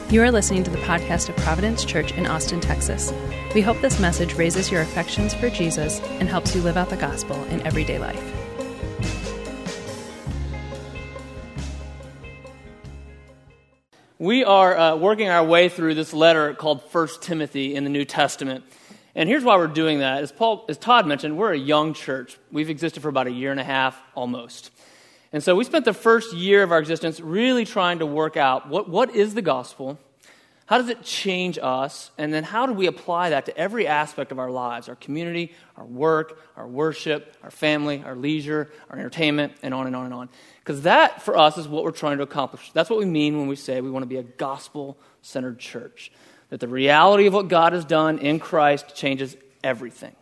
You are listening to the podcast of Providence Church in Austin, Texas. We hope this message raises your affections for Jesus and helps you live out the gospel in everyday life. We are working our way through this letter called 1 Timothy in the New Testament. And here's why we're doing that. As Todd mentioned, we're a young church. We've existed for about a year and a half, almost. And so we spent the first year of our existence really trying to work out what is the gospel, how does it change us, and then how do we apply that to every aspect of our lives, our community, our work, our worship, our family, our leisure, our entertainment, and on and on and on. Because that, for us, is what we're trying to accomplish. That's what we mean when we say we want to be a gospel-centered church, that the reality of what God has done in Christ changes everything.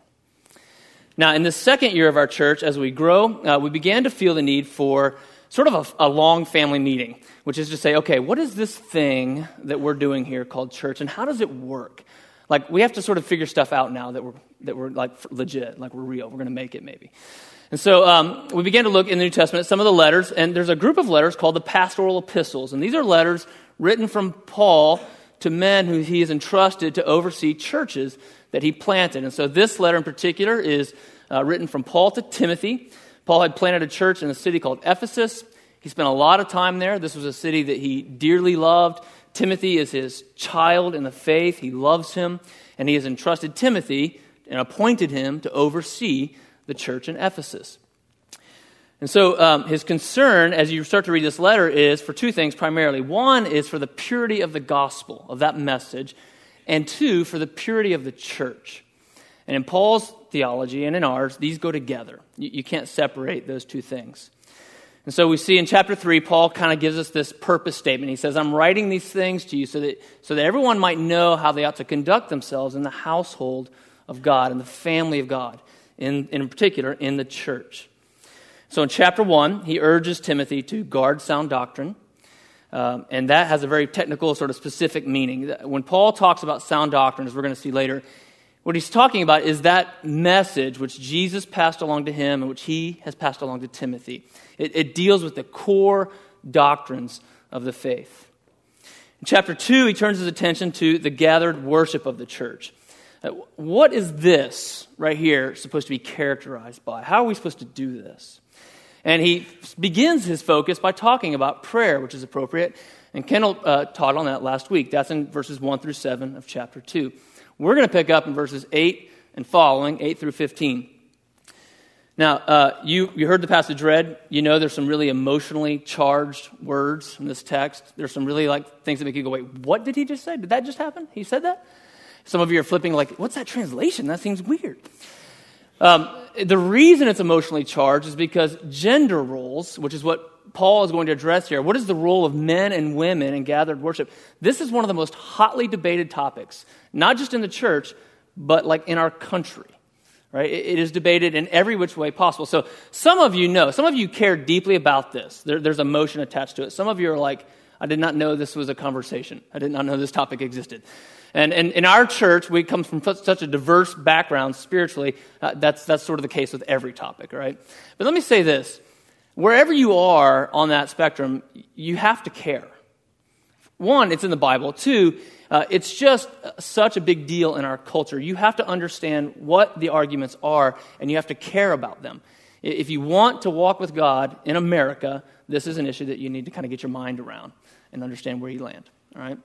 Now, in the second year of our church, as we grow, we began to feel the need for sort of a long family meeting, which is to say, okay, what is this thing that we're doing here called church, and how does it work? Like, we have to sort of figure stuff out now that we're like legit, like we're real. We're going to make it, maybe. And so we began to look in the New Testament at some of the letters, and there's a group of letters called the pastoral epistles, and these are letters written from Paul to men who he has entrusted to oversee churches that he planted. And so this letter in particular is written from Paul to Timothy. Paul had planted a church in a city called Ephesus. He spent a lot of time there. This was a city that he dearly loved. Timothy is his child in the faith. He loves him, and he has entrusted Timothy and appointed him to oversee the church in Ephesus. And so his concern, as you start to read this letter, is for two things primarily. One is for the purity of the gospel, of that message, and two, for the purity of the church. And in Paul's theology and in ours, these go together. You can't separate those two things. And so we see in chapter 3, Paul kind of gives us this purpose statement. He says, I'm writing these things to you so that everyone might know how they ought to conduct themselves in the household of God, in the family of God, in particular, in the church. So in chapter 1, he urges Timothy to guard sound doctrine, and that has a very technical, sort of specific meaning. When Paul talks about sound doctrine, as we're going to see later, what he's talking about is that message which Jesus passed along to him and which he has passed along to Timothy. It deals with the core doctrines of the faith. In chapter 2, he turns his attention to the gathered worship of the church. What is this right here supposed to be characterized by? How are we supposed to do this? And he begins his focus by talking about prayer, which is appropriate. And Kendall taught on that last week. That's in verses 1 through 7 of chapter 2. We're going to pick up in verses 8 and following, 8 through 15. Now, you heard the passage read. You know there's some really emotionally charged words in this text. There's some really things that make you go, wait, what did he just say? Did that just happen? He said that? Some of you are flipping like, what's that translation? That seems weird. The reason it's emotionally charged is because gender roles, which is what Paul is going to address here, what is the role of men and women in gathered worship? This is one of the most hotly debated topics, not just in the church, but in our country. Right? It is debated in every which way possible. So some of you care deeply about this. There's emotion attached to it. Some of you are like, I did not know this was a conversation. I did not know this topic existed. And in our church, we come from such a diverse background spiritually. That's sort of the case with every topic, right? But let me say this. Wherever you are on that spectrum, you have to care. One, it's in the Bible. Two, it's just such a big deal in our culture. You have to understand what the arguments are, and you have to care about them. If you want to walk with God in America, this is an issue that you need to kind of get your mind around and understand where you land, all right?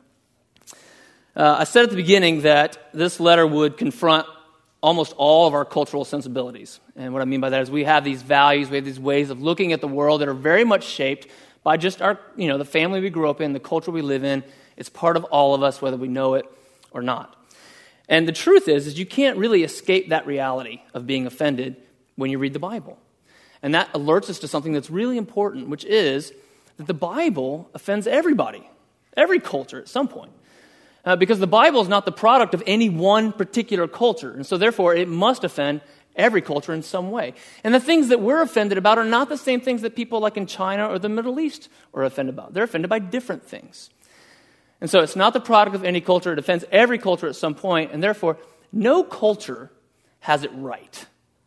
I said at the beginning that this letter would confront almost all of our cultural sensibilities. And what I mean by that is we have these values, we have these ways of looking at the world that are very much shaped by just our, the family we grew up in, the culture we live in. It's part of all of us, whether we know it or not. And the truth is you can't really escape that reality of being offended when you read the Bible. And that alerts us to something that's really important, which is that the Bible offends everybody, every culture at some point. Because the Bible is not the product of any one particular culture. And so therefore, it must offend every culture in some way. And the things that we're offended about are not the same things that people in China or the Middle East are offended about. They're offended by different things. And so it's not the product of any culture. It offends every culture at some point. And therefore, no culture has it right.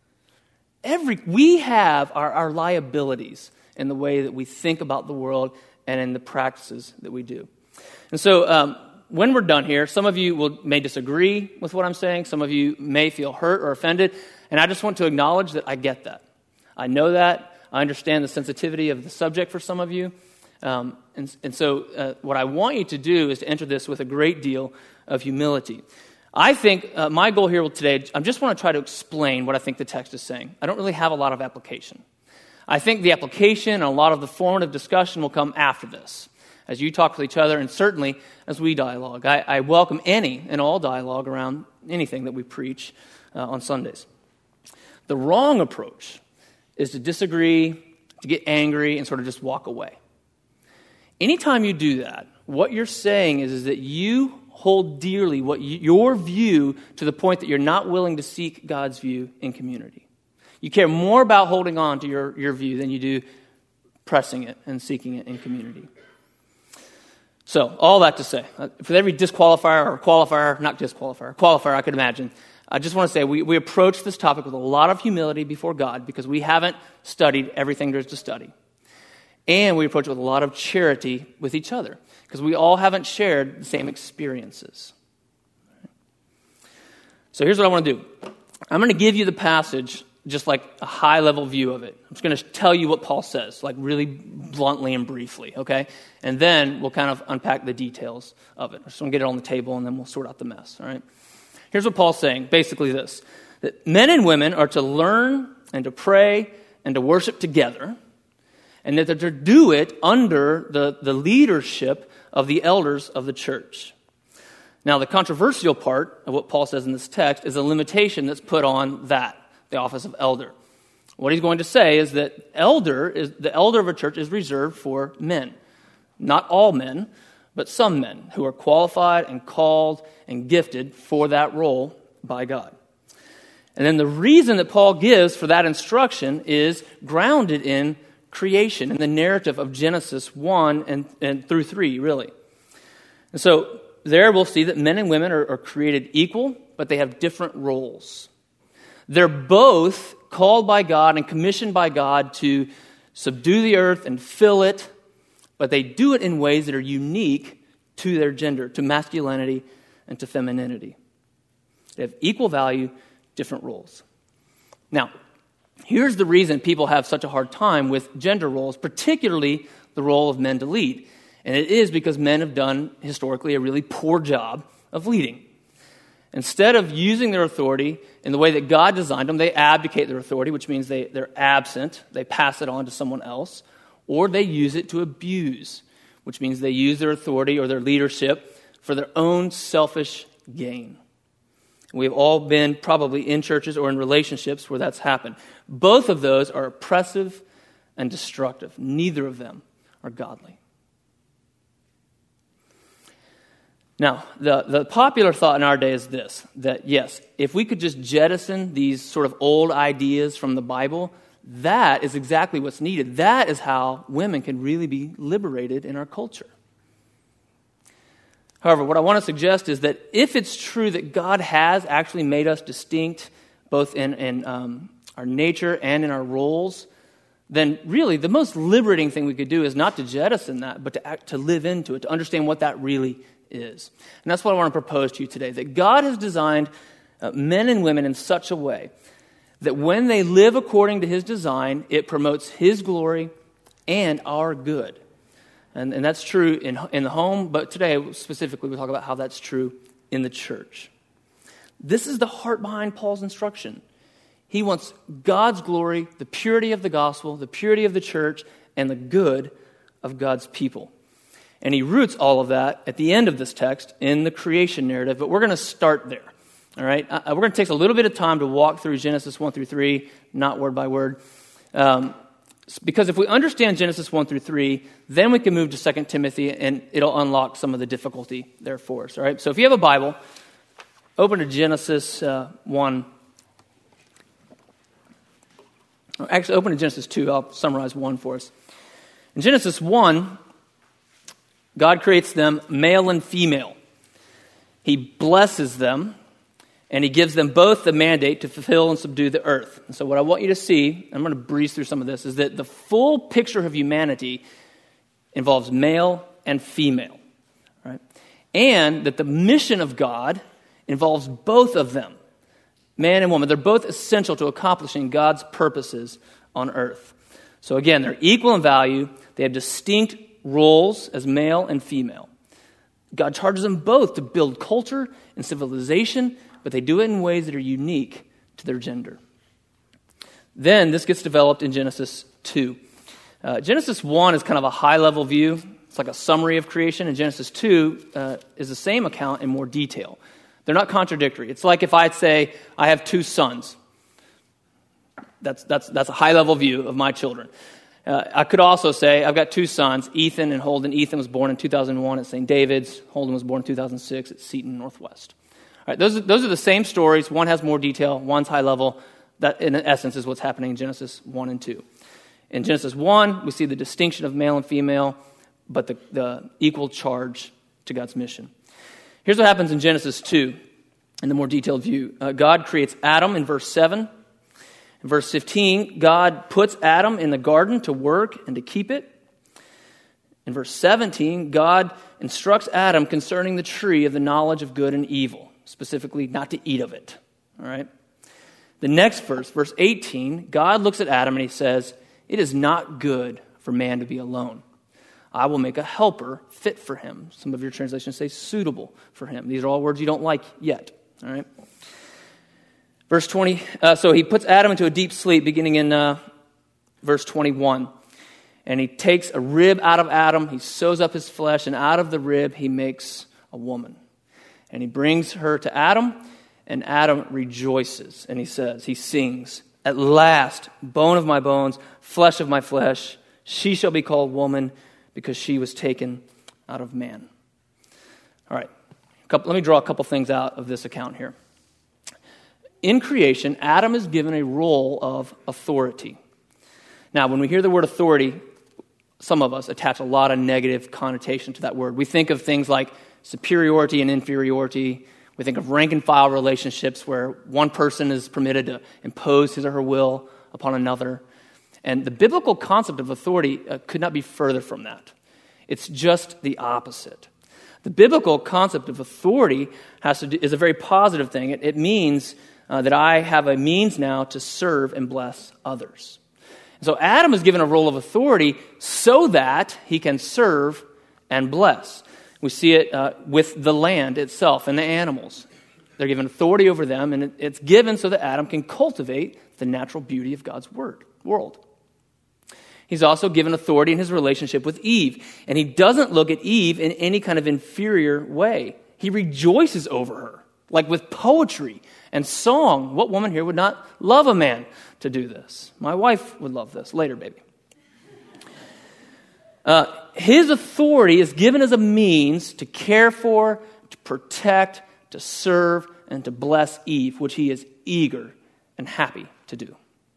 We have our liabilities in the way that we think about the world and in the practices that we do. And so when we're done here, some of you may disagree with what I'm saying. Some of you may feel hurt or offended. And I just want to acknowledge that I get that. I know that. I understand the sensitivity of the subject for some of you. And so what I want you to do is to enter this with a great deal of humility. I think my goal here today, I just want to try to explain what I think the text is saying. I don't really have a lot of application. I think the application and a lot of the formative discussion will come after this, as you talk with each other, and certainly as we dialogue. I welcome any and all dialogue around anything that we preach on Sundays. The wrong approach is to disagree, to get angry, and sort of just walk away. Anytime you do that, what you're saying is that you hold dearly your view to the point that you're not willing to seek God's view in community. You care more about holding on to your view than you do pressing it and seeking it in community. So, all that to say, for every disqualifier or qualifier, not disqualifier, qualifier I could imagine, I just want to say we approach this topic with a lot of humility before God because we haven't studied everything there's to study. And we approach it with a lot of charity with each other because we all haven't shared the same experiences. So here's what I want to do. I'm going to give you the passage just like a high-level view of it. I'm just going to tell you what Paul says, like really bluntly and briefly, okay? And then we'll kind of unpack the details of it. I just want to get it on the table, and then we'll sort out the mess, all right? Here's what Paul's saying, basically this, that men and women are to learn and to pray and to worship together, and that they're to do it under the leadership of the elders of the church. Now, the controversial part of what Paul says in this text is a limitation that's put on that, the office of elder. What he's going to say is that the elder of a church is reserved for men. Not all men, but some men who are qualified and called and gifted for that role by God. And then the reason that Paul gives for that instruction is grounded in creation, in the narrative of Genesis 1 and through 3, really. And so there we'll see that men and women are created equal, but they have different roles. They're both called by God and commissioned by God to subdue the earth and fill it, but they do it in ways that are unique to their gender, to masculinity and to femininity. They have equal value, different roles. Now, here's the reason people have such a hard time with gender roles, particularly the role of men to lead. And it is because men have done, historically, a really poor job of leading. Instead of using their authority in the way that God designed them, they abdicate their authority, which means they're absent. They pass it on to someone else. Or they use it to abuse, which means they use their authority or their leadership for their own selfish gain. We've all been probably in churches or in relationships where that's happened. Both of those are oppressive and destructive. Neither of them are godly. Now, the popular thought in our day is this, that yes, if we could just jettison these sort of old ideas from the Bible, that is exactly what's needed. That is how women can really be liberated in our culture. However, what I want to suggest is that if it's true that God has actually made us distinct, both in our nature and in our roles, then really the most liberating thing we could do is not to jettison that, but to live into it, to understand what that really is. And that's what I want to propose to you today, that God has designed men and women in such a way that when they live according to His design, it promotes His glory and our good. And that's true in the home, but today specifically we'll talk about how that's true in the church. This is the heart behind Paul's instruction. He wants God's glory, the purity of the gospel, the purity of the church, and the good of God's people. And he roots all of that at the end of this text in the creation narrative, but we're going to start there. All right? We're going to take a little bit of time to walk through Genesis 1 through 3, not word by word. Because if we understand Genesis 1 through 3, then we can move to 2 Timothy, and it'll unlock some of the difficulty there for us. All right? So if you have a Bible, open to Genesis 1. Actually, open to Genesis 2. I'll summarize 1 for us. In Genesis 1, God creates them male and female. He blesses them, and He gives them both the mandate to fulfill and subdue the earth. And so what I want you to see, I'm going to breeze through some of this, is that the full picture of humanity involves male and female. right? And that the mission of God involves both of them, man and woman. They're both essential to accomplishing God's purposes on earth. So again, they're equal in value. They have distinct roles as male and female. God charges them both to build culture and civilization, but they do it in ways that are unique to their gender. Then this gets developed in Genesis 2. Genesis 1 is kind of a high-level view. It's like a summary of creation. And Genesis 2 is the same account in more detail. They're not contradictory. It's like if I'd say, I have 2 sons. That's a high-level view of my children. I could also say, I've got 2 sons, Ethan and Holden. Ethan was born in 2001 at St. David's. Holden was born in 2006 at Seton Northwest. All right, those are the same stories. One has more detail. One's high-level. That, in essence, is what's happening in Genesis 1 and 2. In Genesis 1, we see the distinction of male and female, but the equal charge to God's mission. Here's what happens in Genesis 2, in the more detailed view. God creates Adam in verse 7. In verse 15, God puts Adam in the garden to work and to keep it. In verse 17, God instructs Adam concerning the tree of the knowledge of good and evil, specifically not to eat of it. All right? The next verse, verse 18, God looks at Adam and he says, "It is not good for man to be alone. I will make a helper fit for him." Some of your translations say suitable for him. These are all words you don't like yet. All right. Verse 20, so he puts Adam into a deep sleep beginning in verse 21. And he takes a rib out of Adam, he sews up his flesh, and out of the rib he makes a woman. And he brings her to Adam, and Adam rejoices, and he sings, "At last, bone of my bones, flesh of my flesh, she shall be called woman, because she was taken out of man." All right, let me draw a couple things out of this account here. In creation, Adam is given a role of authority. Now, when we hear the word authority, some of us attach a lot of negative connotation to that word. We think of things like superiority and inferiority. We think of rank and file relationships where one person is permitted to impose his or her will upon another. And the biblical concept of authority could not be further from that. It's just the opposite. The biblical concept of authority is a very positive thing. It means that I have a means now to serve and bless others. And so Adam is given a role of authority so that he can serve and bless. We see it with the land itself and the animals. They're given authority over them, and it's given so that Adam can cultivate the natural beauty of God's world. He's also given authority in his relationship with Eve, and he doesn't look at Eve in any kind of inferior way. He rejoices over her, like with poetry and song. What woman here would not love a man to do this? My wife would love this. Later, baby. His authority is given as a means to care for, to protect, to serve, and to bless Eve, which he is eager and happy to do.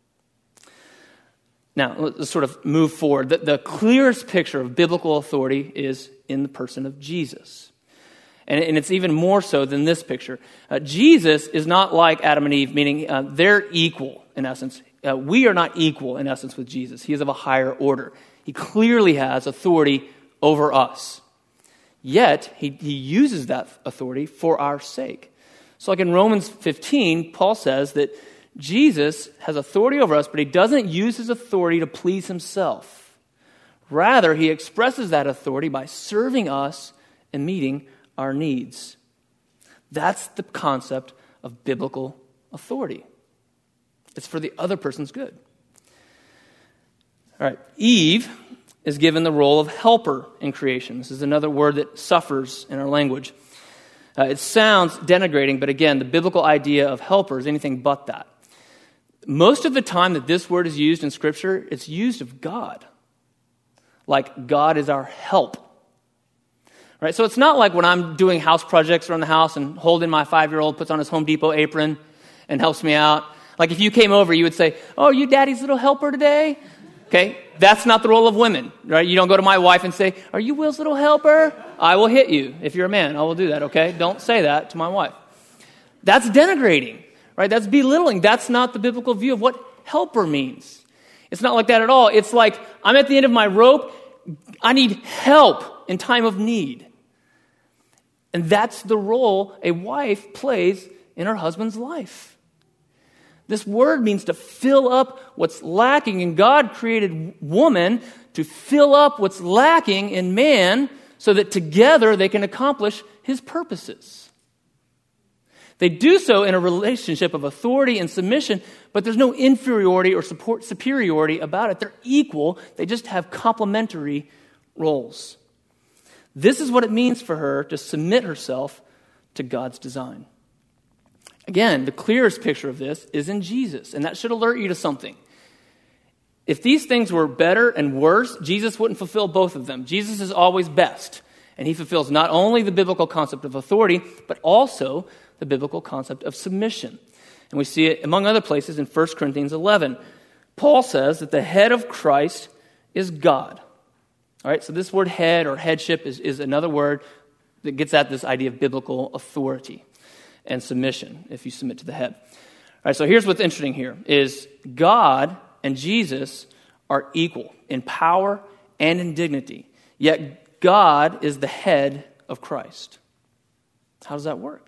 Now, let's sort of move forward. The clearest picture of biblical authority is in the person of Jesus. And it's even more so than this picture. Jesus is not like Adam and Eve, meaning they're equal in essence. We are not equal in essence with Jesus. He is of a higher order. He clearly has authority over us. Yet, he uses that authority for our sake. So like in Romans 15, Paul says that Jesus has authority over us, but he doesn't use his authority to please himself. Rather, he expresses that authority by serving us and meeting our needs. That's the concept of biblical authority. It's for the other person's good. All right, Eve is given the role of helper in creation. This is another word that suffers in our language. It sounds denigrating, but again, the biblical idea of helper is anything but that. Most of the time that this word is used in Scripture, it's used of God. Like God is our help. Right? So it's not like when I'm doing house projects around the house and Holden, my 5-year-old, puts on his Home Depot apron and helps me out. Like if you came over, you would say, "Oh, are you daddy's little helper today?" Okay, that's not the role of women, right? You don't go to my wife and say, "Are you Will's little helper?" I will hit you. If you're a man, I will do that, okay? Don't say that to my wife. That's denigrating, right? That's belittling. That's not the biblical view of what helper means. It's not like that at all. It's like, I'm at the end of my rope. I need help in time of need. And that's the role a wife plays in her husband's life. This word means to fill up what's lacking, and God created woman to fill up what's lacking in man so that together they can accomplish his purposes. They do so in a relationship of authority and submission, but there's no inferiority or superiority about it. They're equal. They just have complementary roles. This is what it means for her to submit herself to God's design. Again, the clearest picture of this is in Jesus, and that should alert you to something. If these things were better and worse, Jesus wouldn't fulfill both of them. Jesus is always best, and he fulfills not only the biblical concept of authority, but also the biblical concept of submission. And we see it, among other places, in 1 Corinthians 11. Paul says that the head of Christ is God. All right, so this word head or headship is another word that gets at this idea of biblical authority and submission, if you submit to the head. All right, so here's what's interesting here, is God and Jesus are equal in power and in dignity, yet God is the head of Christ. How does that work?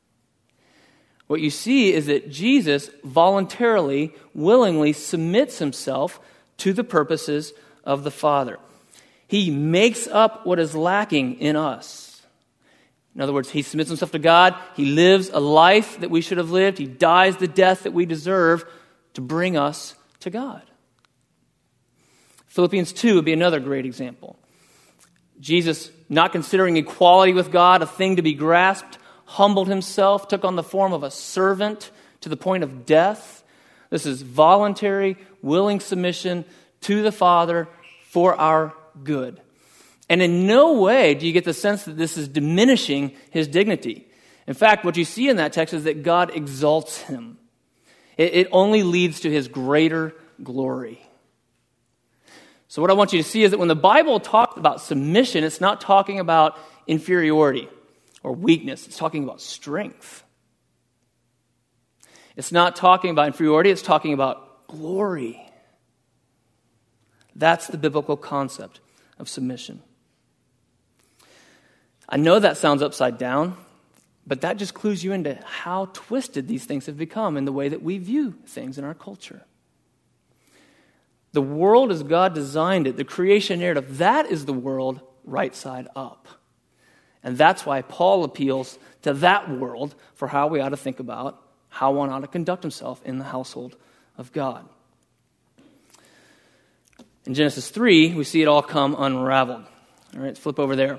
What you see is that Jesus voluntarily, willingly submits himself to the purposes of the Father. He makes up what is lacking in us. In other words, he submits himself to God. He lives a life that we should have lived. He dies the death that we deserve to bring us to God. Philippians 2 would be another great example. Jesus, not considering equality with God a thing to be grasped, humbled himself, took on the form of a servant to the point of death. This is voluntary, willing submission to the Father for our good. And in no way do you get the sense that this is diminishing his dignity. In fact, what you see in that text is that God exalts him. It only leads to his greater glory. So what I want you to see is that when the Bible talks about submission, it's not talking about inferiority or weakness. It's talking about strength. It's not talking about inferiority. It's talking about glory. That's the biblical concept of submission. I know that sounds upside down, but that just clues you into how twisted these things have become in the way that we view things in our culture. The world as God designed it, the creation narrative, that is the world right side up. And that's why Paul appeals to that world for how we ought to think about how one ought to conduct himself in the household of God. In Genesis 3, we see it all come unraveled. All right, let's flip over there.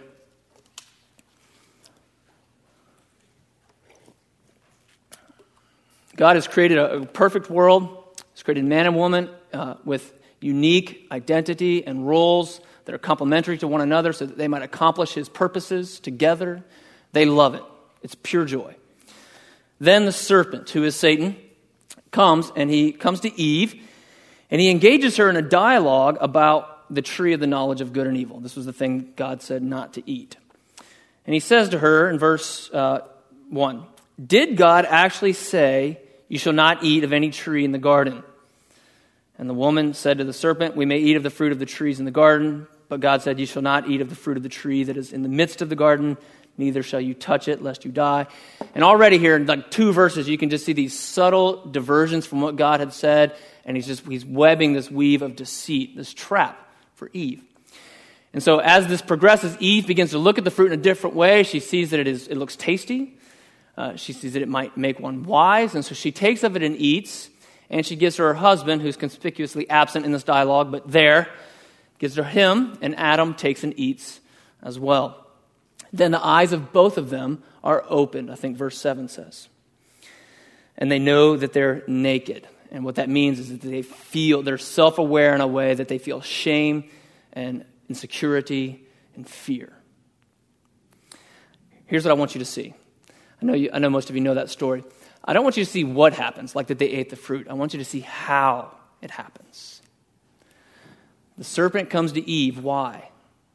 God has created a perfect world. He's created man and woman with unique identity and roles that are complementary to one another so that they might accomplish his purposes together. They love it. It's pure joy. Then the serpent, who is Satan, comes, and he comes to Eve, and he engages her in a dialogue about the tree of the knowledge of good and evil. This was the thing God said not to eat. And he says to her in verse 1, "Did God actually say, 'You shall not eat of any tree in the garden'?" And the woman said to the serpent, "We may eat of the fruit of the trees in the garden, but God said, 'You shall not eat of the fruit of the tree that is in the midst of the garden, neither shall you touch it, lest you die.'" And already here in like 2 verses, you can just see these subtle diversions from what God had said, and he's webbing this weave of deceit, this trap for Eve. And so as this progresses, Eve begins to look at the fruit in a different way. She sees that it looks tasty. She sees that it might make one wise, and so she takes of it and eats, and she gives her husband, who's conspicuously absent in this dialogue, but gives her him, and Adam takes and eats as well. Then the eyes of both of them are opened, I think verse 7 says. And they know that they're naked. And what that means is that they're self-aware in a way that they feel shame and insecurity and fear. Here's what I want you to see. I know most of you know that story. I don't want you to see what happens, like that they ate the fruit. I want you to see how it happens. The serpent comes to Eve. Why?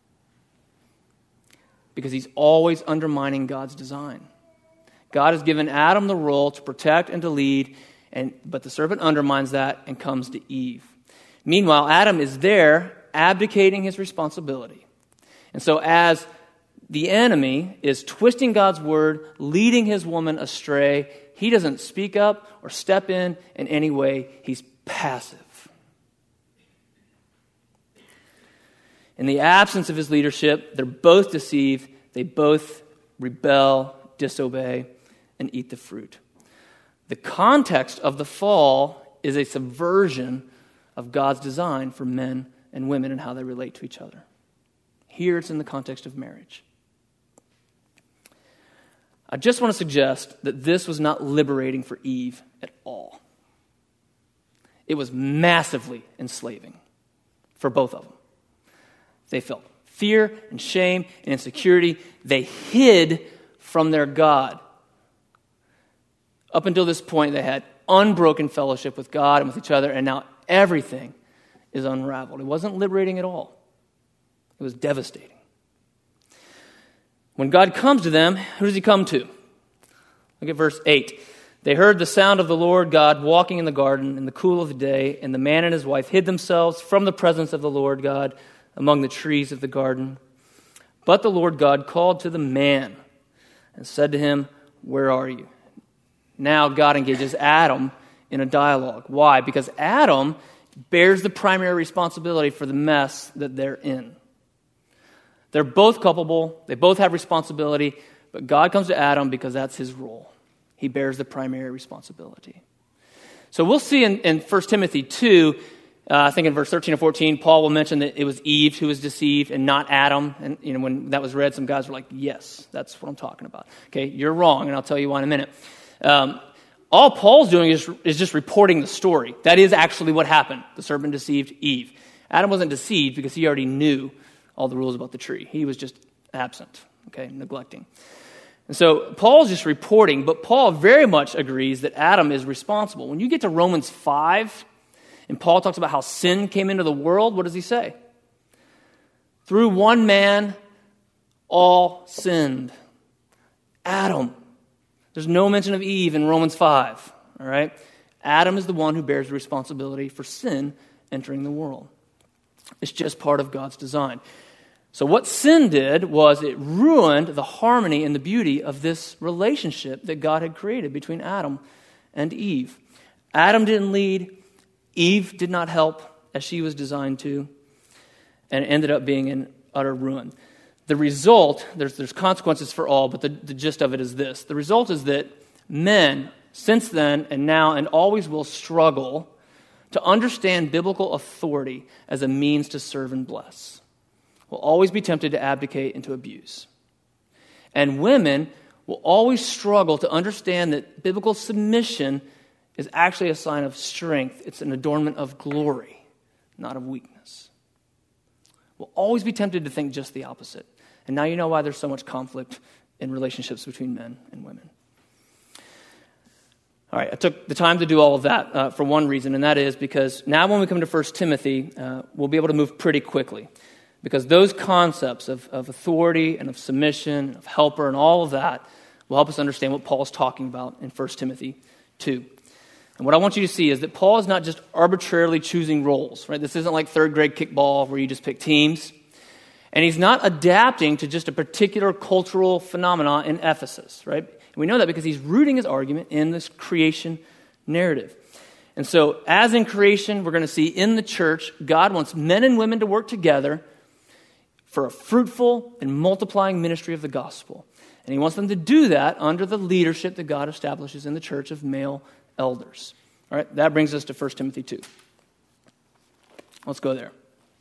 Because he's always undermining God's design. God has given Adam the role to protect and to lead, but the serpent undermines that and comes to Eve. Meanwhile, Adam is there abdicating his responsibility. And so as The enemy is twisting God's word, leading his woman astray. He doesn't speak up or step in any way. He's passive. In the absence of his leadership, they're both deceived. They both rebel, disobey, and eat the fruit. The context of the fall is a subversion of God's design for men and women and how they relate to each other. Here it's in the context of marriage. I just want to suggest that this was not liberating for Eve at all. It was massively enslaving for both of them. They felt fear and shame and insecurity. They hid from their God. Up until this point, they had unbroken fellowship with God and with each other, and now everything is unraveled. It wasn't liberating at all. It was devastating. When God comes to them, who does he come to? Look at verse 8. They heard the sound of the Lord God walking in the garden in the cool of the day, and the man and his wife hid themselves from the presence of the Lord God among the trees of the garden. But the Lord God called to the man and said to him, "Where are you?" Now God engages Adam in a dialogue. Why? Because Adam bears the primary responsibility for the mess that they're in. They're both culpable. They both have responsibility. But God comes to Adam because that's his role. He bears the primary responsibility. So we'll see in 1 Timothy 2, I think in verse 13 or 14, Paul will mention that it was Eve who was deceived and not Adam. And when that was read, some guys were like, yes, that's what I'm talking about. Okay, you're wrong, and I'll tell you why in a minute. All Paul's doing is just reporting the story. That is actually what happened. The serpent deceived Eve. Adam wasn't deceived because he already knew all the rules about the tree. He was just absent, neglecting. And so Paul's just reporting, but Paul very much agrees that Adam is responsible. When you get to Romans 5, and Paul talks about how sin came into the world, what does he say? Through one man, all sinned. Adam. There's no mention of Eve in Romans 5, all right? Adam is the one who bears the responsibility for sin entering the world. It's just part of God's design. So what sin did was it ruined the harmony and the beauty of this relationship that God had created between Adam and Eve. Adam didn't lead. Eve did not help as she was designed to, and it ended up being in utter ruin. The result, there's consequences for all, but the gist of it is this. The result is that men, since then and now and always will struggle to understand biblical authority as a means to serve and bless. Will always be tempted to abdicate and to abuse. And women will always struggle to understand that biblical submission is actually a sign of strength. It's an adornment of glory, not of weakness. We'll always be tempted to think just the opposite. And now you know why there's so much conflict in relationships between men and women. All right, I took the time to do all of that for one reason, and that is because now when we come to 1 Timothy, we'll be able to move pretty quickly. Because those concepts of authority and of submission, of helper, and all of that will help us understand what Paul's talking about in 1 Timothy 2. And what I want you to see is that Paul is not just arbitrarily choosing roles, right? This isn't like third grade kickball where you just pick teams. And he's not adapting to just a particular cultural phenomenon in Ephesus, right? And we know that because he's rooting his argument in this creation narrative. And so, as in creation, we're going to see in the church, God wants men and women to work together for a fruitful and multiplying ministry of the gospel. And he wants them to do that under the leadership that God establishes in the church of male elders. All right, that brings us to 1 Timothy 2. Let's go there.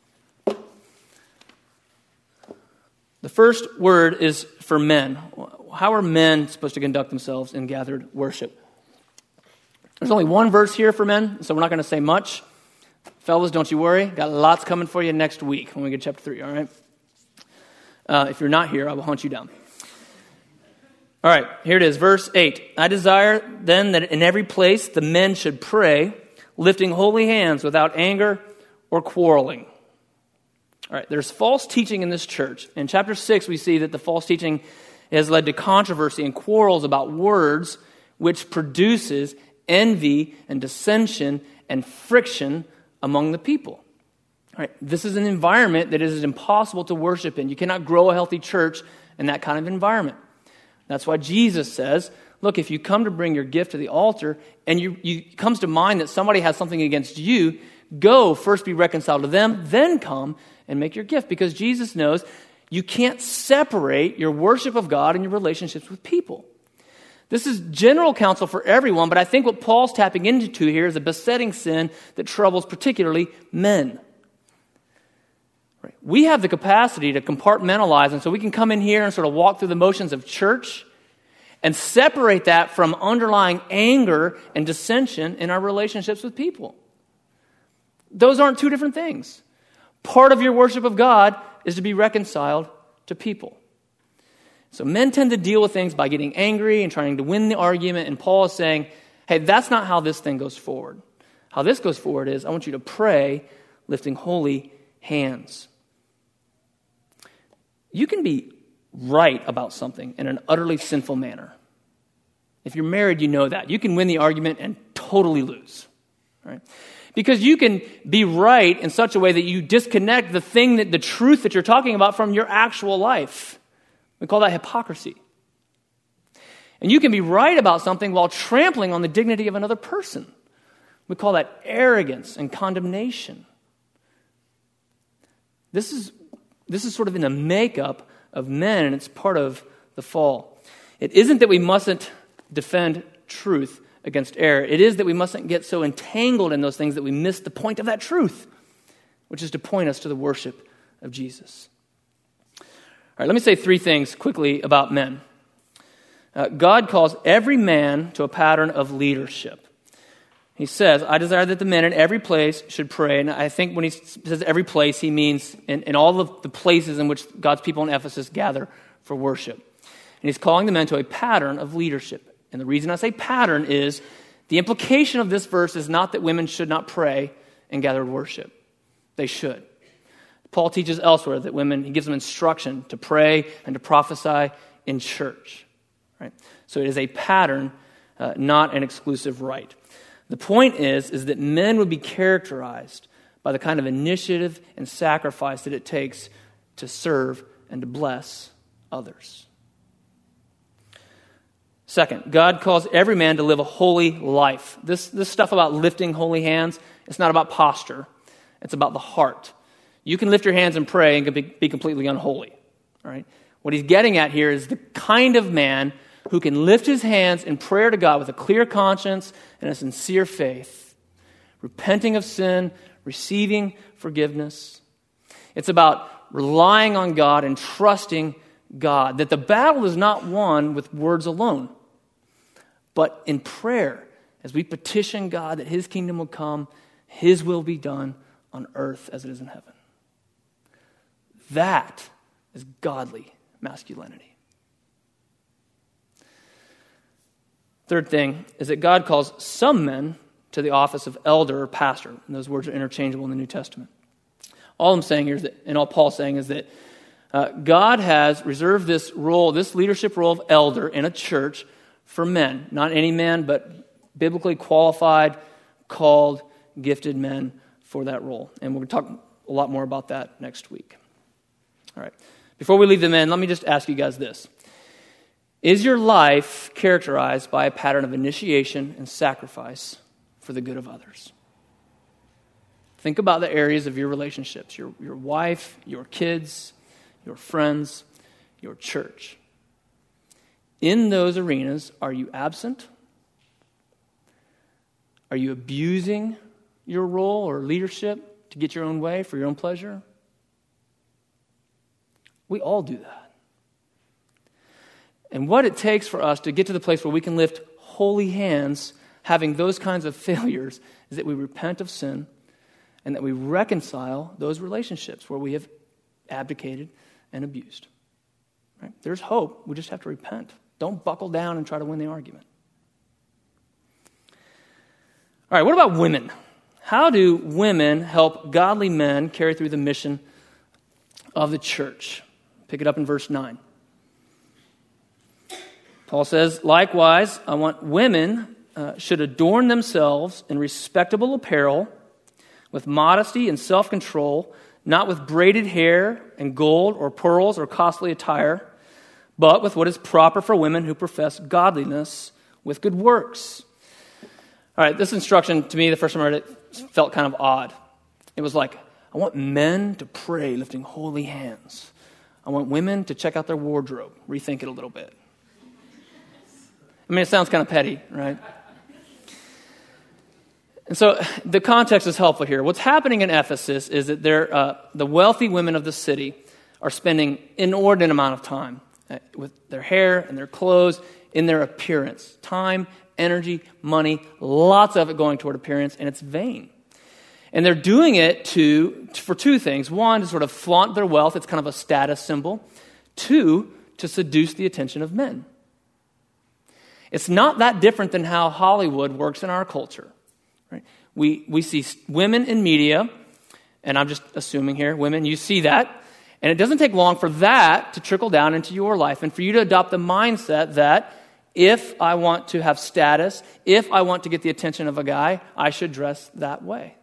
The first word is for men. How are men supposed to conduct themselves in gathered worship? There's only one verse here for men, so we're not going to say much. Fellas, don't you worry. Got lots coming for you next week when we get to chapter 3, all right? If you're not here, I will hunt you down. All right, here it is, verse 8. I desire then that in every place the men should pray, lifting holy hands without anger or quarreling. All right, there's false teaching in this church. In chapter 6, we see that the false teaching has led to controversy and quarrels about words, which produces envy and dissension and friction among the people. All right, this is an environment that is impossible to worship in. You cannot grow a healthy church in that kind of environment. That's why Jesus says, look, if you come to bring your gift to the altar and it comes to mind that somebody has something against you, go first be reconciled to them, then come and make your gift. Because Jesus knows you can't separate your worship of God and your relationships with people. This is general counsel for everyone, but I think what Paul's tapping into here is a besetting sin that troubles particularly men. Right? We have the capacity to compartmentalize, and so we can come in here and sort of walk through the motions of church and separate that from underlying anger and dissension in our relationships with people. Those aren't two different things. Part of your worship of God is to be reconciled to people. So men tend to deal with things by getting angry and trying to win the argument, and Paul is saying, hey, that's not how this thing goes forward. How this goes forward is, I want you to pray lifting holy hands. You can be right about something in an utterly sinful manner. If you're married, you know that. You can win the argument and totally lose. Right? Because you can be right in such a way that you disconnect the truth that you're talking about from your actual life. We call that hypocrisy. And you can be right about something while trampling on the dignity of another person. We call that arrogance and condemnation. This is sort of in the makeup of men, and it's part of the fall. It isn't that we mustn't defend truth against error. It is that we mustn't get so entangled in those things that we miss the point of that truth, which is to point us to the worship of Jesus. All right, let me say three things quickly about men. God calls every man to a pattern of leadership. He says, I desire that the men in every place should pray. And I think when he says every place, he means in all of the places in which God's people in Ephesus gather for worship. And he's calling the men to a pattern of leadership. And the reason I say pattern is the implication of this verse is not that women should not pray and gather worship. They should. Paul teaches elsewhere that women, he gives them instruction to pray and to prophesy in church. Right? So it is a pattern, not an exclusive right. The point is that men would be characterized by the kind of initiative and sacrifice that it takes to serve and to bless others. Second, God calls every man to live a holy life. This stuff about lifting holy hands, it's not about posture. It's about the heart. You can lift your hands and pray and be completely unholy. All right? What he's getting at here is the kind of man who can lift his hands in prayer to God with a clear conscience and a sincere faith, repenting of sin, receiving forgiveness. It's about relying on God and trusting God, that the battle is not won with words alone, but in prayer, as we petition God that his kingdom will come, his will be done on earth as it is in heaven. That is godly masculinity. Third thing is that God calls some men to the office of elder or pastor. And those words are interchangeable in the New Testament. All I'm saying here is that, and all Paul's saying is that God has reserved this role, this leadership role of elder in a church for men. Not any man, but biblically qualified, called, gifted men for that role. And we're going to talk a lot more about that next week. All right. Before we leave the men, let me just ask you guys this. Is your life characterized by a pattern of initiation and sacrifice for the good of others? Think about the areas of your relationships, your wife, your kids, your friends, your church. In those arenas, are you absent? Are you abusing your role or leadership to get your own way for your own pleasure? We all do that. And what it takes for us to get to the place where we can lift holy hands, having those kinds of failures, is that we repent of sin and that we reconcile those relationships where we have abdicated and abused. Right? There's hope. We just have to repent. Don't buckle down and try to win the argument. All right, what about women? How do women help godly men carry through the mission of the church? Pick it up in verse 9. Paul says, likewise, I want women should adorn themselves in respectable apparel, with modesty and self-control, not with braided hair and gold or pearls or costly attire, but with what is proper for women who profess godliness with good works. All right, this instruction, to me, the first time I read it, felt kind of odd. It was like, I want men to pray lifting holy hands. I want women to check out their wardrobe, rethink it a little bit. I mean, it sounds kind of petty, right? And so the context is helpful here. What's happening in Ephesus is that the wealthy women of the city are spending inordinate amount of time with their hair and their clothes, in their appearance. Time, energy, money, lots of it going toward appearance, and it's vain. And they're doing it for two things. One, to sort of flaunt their wealth. It's kind of a status symbol. Two, to seduce the attention of men. It's not that different than how Hollywood works in our culture. Right? We see women in media, and I'm just assuming here, women, you see that, and it doesn't take long for that to trickle down into your life and for you to adopt the mindset that if I want to have status, if I want to get the attention of a guy, I should dress that way.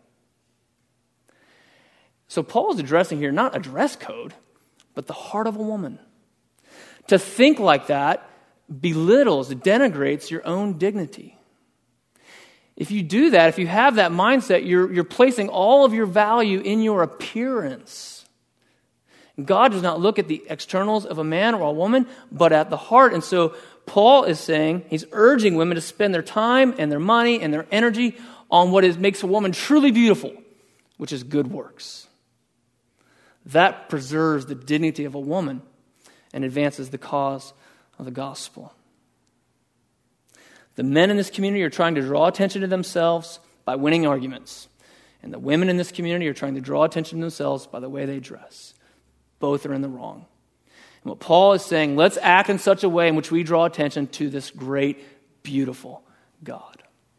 So Paul is addressing here not a dress code, but the heart of a woman. To think like that belittles, denigrates your own dignity. If you do that, if you have that mindset, you're placing all of your value in your appearance. God does not look at the externals of a man or a woman, but at the heart. And so Paul is saying, he's urging women to spend their time and their money and their energy on what makes a woman truly beautiful, which is good works. That preserves the dignity of a woman and advances the cause of the gospel. The men in this community are trying to draw attention to themselves by winning arguments. And the women in this community are trying to draw attention to themselves by the way they dress. Both are in the wrong. And what Paul is saying, let's act in such a way in which we draw attention to this great, beautiful God.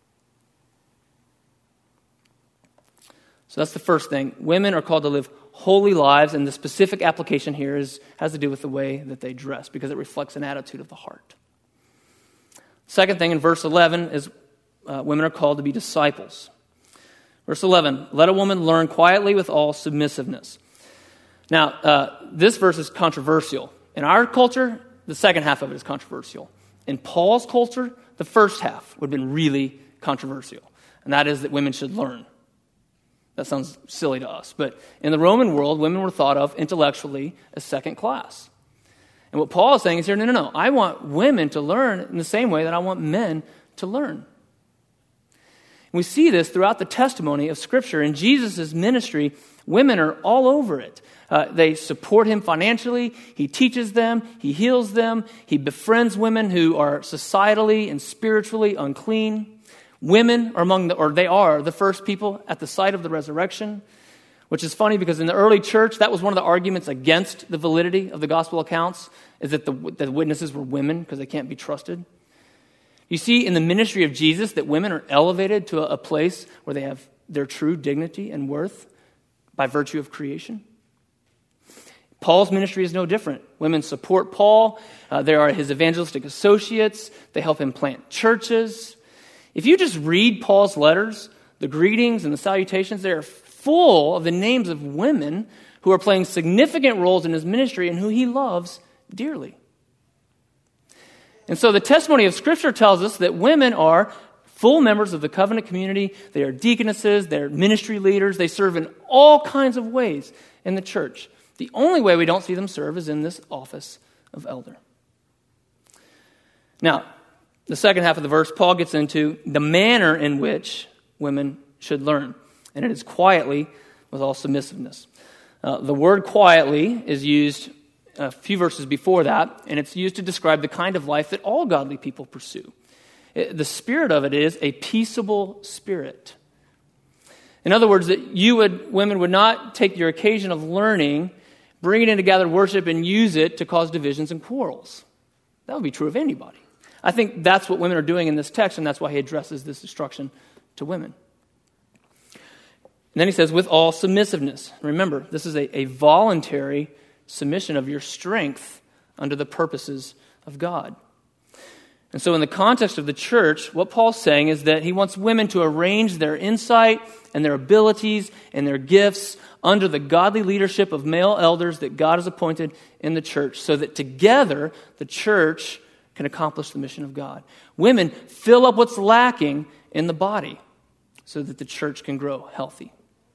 So that's the first thing. Women are called to live holy lives, and the specific application here has to do with the way that they dress, because it reflects an attitude of the heart. Second thing in verse 11 is women are called to be disciples. Verse 11, let a woman learn quietly with all submissiveness. Now, this verse is controversial. In our culture, the second half of it is controversial. In Paul's culture, the first half would have been really controversial, and that is that women should learn. That sounds silly to us, but in the Roman world, women were thought of intellectually as second class. And what Paul is saying is here, no. I want women to learn in the same way that I want men to learn. And we see this throughout the testimony of Scripture. In Jesus' ministry, women are all over it. They support him financially. He teaches them. He heals them. He befriends women who are societally and spiritually unclean. Women are they are the first people at the site of the resurrection, which is funny because in the early church, that was one of the arguments against the validity of the gospel accounts, is that the witnesses were women because they can't be trusted. You see in the ministry of Jesus that women are elevated to a place where they have their true dignity and worth by virtue of creation. Paul's ministry is no different. Women support Paul. They are his evangelistic associates. They help him plant churches. If you just read Paul's letters, the greetings and the salutations, they are full of the names of women who are playing significant roles in his ministry and who he loves dearly. And so the testimony of Scripture tells us that women are full members of the covenant community. They are deaconesses, they're ministry leaders, they serve in all kinds of ways in the church. The only way we don't see them serve is in this office of elder. Now, the second half of the verse, Paul gets into the manner in which women should learn. And it is quietly with all submissiveness. The word quietly is used a few verses before that, and it's used to describe the kind of life that all godly people pursue. The spirit of it is a peaceable spirit. In other words, that women would not take your occasion of learning, bring it into gathered worship, and use it to cause divisions and quarrels. That would be true of anybody. I think that's what women are doing in this text, and that's why he addresses this instruction to women. And then he says, with all submissiveness. Remember, this is a voluntary submission of your strength under the purposes of God. And so in the context of the church, what Paul's saying is that he wants women to arrange their insight and their abilities and their gifts under the godly leadership of male elders that God has appointed in the church, so that together the church can accomplish the mission of God. Women fill up what's lacking in the body so that the church can grow healthy.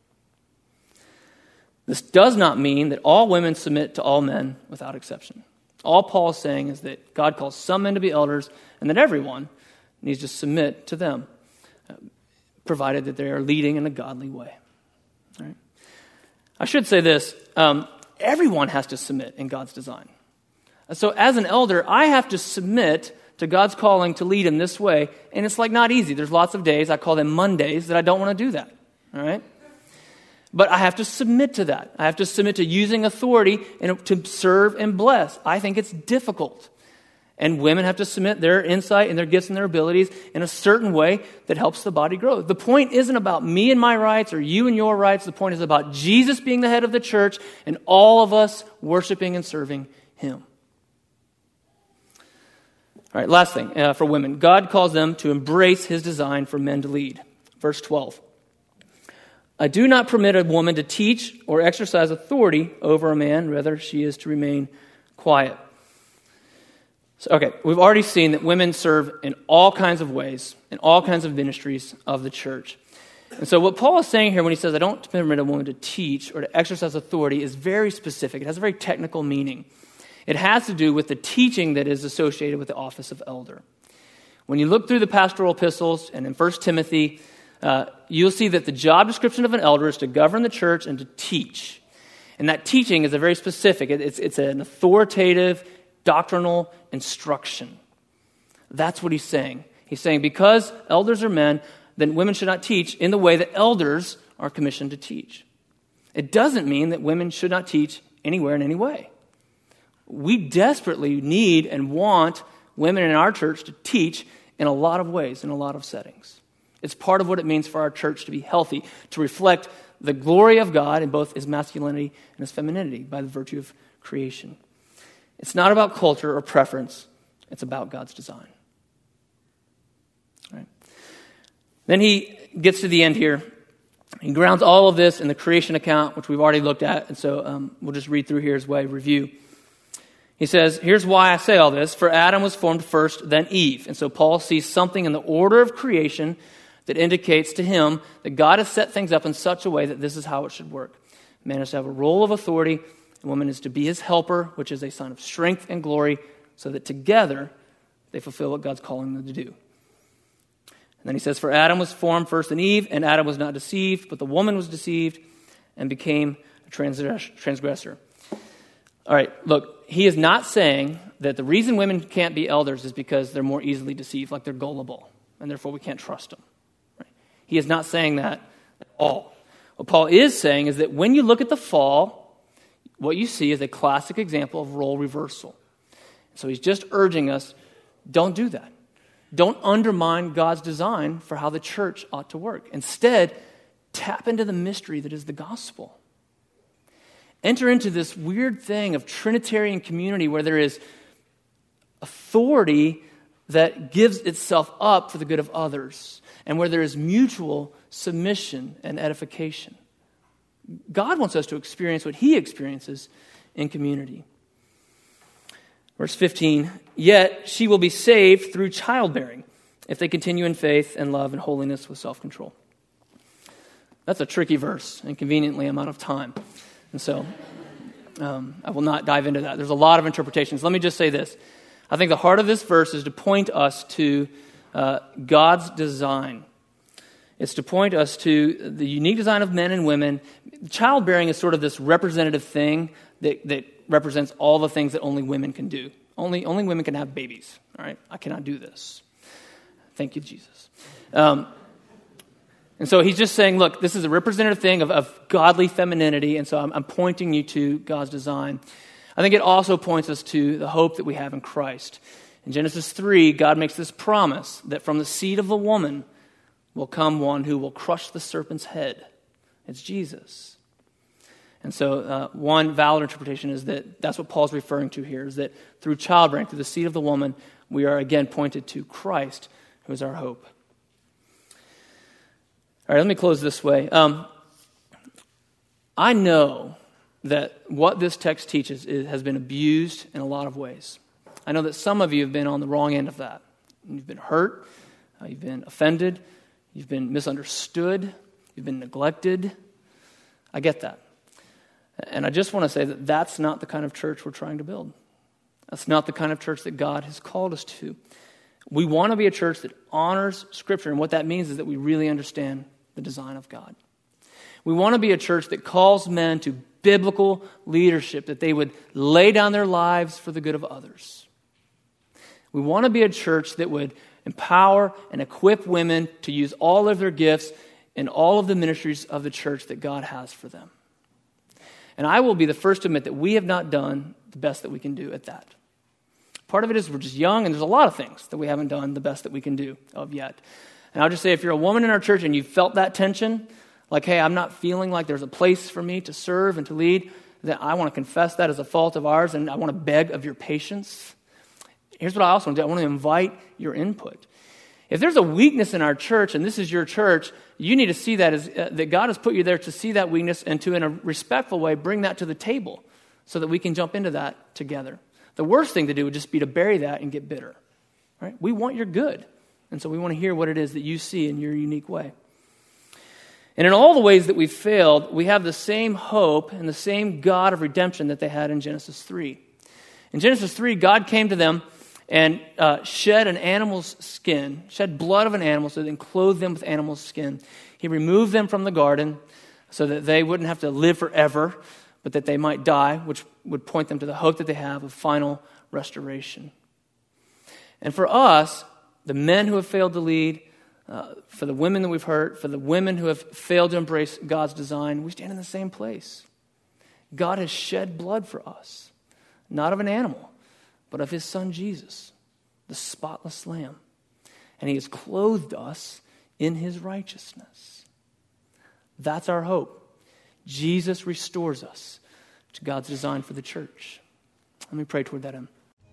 This does not mean that all women submit to all men without exception. All Paul is saying is that God calls some men to be elders and that everyone needs to submit to them, provided that they are leading in a godly way. All right? I should say this, everyone has to submit in God's design. So as an elder, I have to submit to God's calling to lead in this way, and it's like not easy. There's lots of days, I call them Mondays, that I don't want to do that. All right? But I have to submit to that. I have to submit to using authority and to serve and bless. I think it's difficult. And women have to submit their insight and their gifts and their abilities in a certain way that helps the body grow. The point isn't about me and my rights or you and your rights. The point is about Jesus being the head of the church and all of us worshiping and serving him. All right, last thing for women. God calls them to embrace his design for men to lead. Verse 12. I do not permit a woman to teach or exercise authority over a man. Rather, she is to remain quiet. So, okay, we've already seen that women serve in all kinds of ways, in all kinds of ministries of the church. And so what Paul is saying here when he says, I don't permit a woman to teach or to exercise authority is very specific. It has a very technical meaning. It has to do with the teaching that is associated with the office of elder. When you look through the pastoral epistles and in 1 Timothy, you'll see that the job description of an elder is to govern the church and to teach. And that teaching is a very specific, it's an authoritative, doctrinal instruction. That's what he's saying. He's saying because elders are men, then women should not teach in the way that elders are commissioned to teach. It doesn't mean that women should not teach anywhere in any way. We desperately need and want women in our church to teach in a lot of ways, in a lot of settings. It's part of what it means for our church to be healthy, to reflect the glory of God in both his masculinity and his femininity by the virtue of creation. It's not about culture or preference. It's about God's design. All right. Then he gets to the end here. He grounds all of this in the creation account, which we've already looked at, and so we'll just read through here as way review. He says, here's why I say all this. For Adam was formed first, then Eve. And so Paul sees something in the order of creation that indicates to him that God has set things up in such a way that this is how it should work. Man is to have a role of authority. The woman is to be his helper, which is a sign of strength and glory, so that together they fulfill what God's calling them to do. And then he says, for Adam was formed first, then Eve, and Adam was not deceived, but the woman was deceived and became a transgressor. All right, look, he is not saying that the reason women can't be elders is because they're more easily deceived, like they're gullible, and therefore we can't trust them. Right? He is not saying that at all. What Paul is saying is that when you look at the fall, what you see is a classic example of role reversal. So he's just urging us, don't do that. Don't undermine God's design for how the church ought to work. Instead, tap into the mystery that is the gospel. Enter into this weird thing of Trinitarian community where there is authority that gives itself up for the good of others, and where there is mutual submission and edification. God wants us to experience what he experiences in community. Verse 15, yet she will be saved through childbearing if they continue in faith and love and holiness with self-control. That's a tricky verse, and conveniently I'm out of time. And so I will not dive into that. There's a lot of interpretations. Let me just say this. I think the heart of this verse is to point us to God's design. It's to point us to the unique design of men and women. Childbearing is sort of this representative thing that represents all the things that only women can do. Only women can have babies. All right, I cannot do this. Thank you, Jesus. And so he's just saying, look, this is a representative thing of godly femininity, and so I'm pointing you to God's design. I think it also points us to the hope that we have in Christ. In Genesis 3, God makes this promise that from the seed of the woman will come one who will crush the serpent's head. It's Jesus. And so one valid interpretation is that that's what Paul's referring to here, is that through childbearing, through the seed of the woman, we are again pointed to Christ, who is our hope. All right, let me close this way. I know that what this text teaches has been abused in a lot of ways. I know that some of you have been on the wrong end of that. You've been hurt, you've been offended, you've been misunderstood, you've been neglected. I get that. And I just want to say that that's not the kind of church we're trying to build. That's not the kind of church that God has called us to. We want to be a church that honors Scripture, and what that means is that we really understand the design of God. We want to be a church that calls men to biblical leadership, that they would lay down their lives for the good of others. We want to be a church that would empower and equip women to use all of their gifts in all of the ministries of the church that God has for them. And I will be the first to admit that we have not done the best that we can do at that. Part of it is we're just young, and there's a lot of things that we haven't done the best that we can do of yet. And I'll just say, if you're a woman in our church and you felt that tension, like, hey, I'm not feeling like there's a place for me to serve and to lead, then I want to confess that as a fault of ours, and I want to beg of your patience. Here's what I also want to do. I want to invite your input. If there's a weakness in our church, and this is your church, you need to see that as that God has put you there to see that weakness and to, in a respectful way, bring that to the table so that we can jump into that together. The worst thing to do would just be to bury that and get bitter. Right? We want your good, and so we want to hear what it is that you see in your unique way. And in all the ways that we've failed, we have the same hope and the same God of redemption that they had in Genesis 3. In Genesis 3, God came to them and shed an animal's skin, shed blood of an animal, so then clothed them with animal's skin. He removed them from the garden so that they wouldn't have to live forever, but that they might die, which would point them to the hope that they have of final restoration. And for us, the men who have failed to lead, for the women that we've hurt, for the women who have failed to embrace God's design, we stand in the same place. God has shed blood for us, not of an animal, but of his Son Jesus, the spotless Lamb. And he has clothed us in his righteousness. That's our hope. Jesus restores us to God's design for the church. Let me pray toward that end.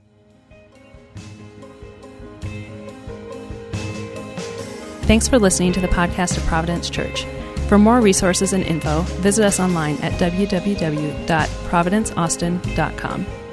Thanks for listening to the podcast of Providence Church. For more resources and info, visit us online at www.providenceaustin.com.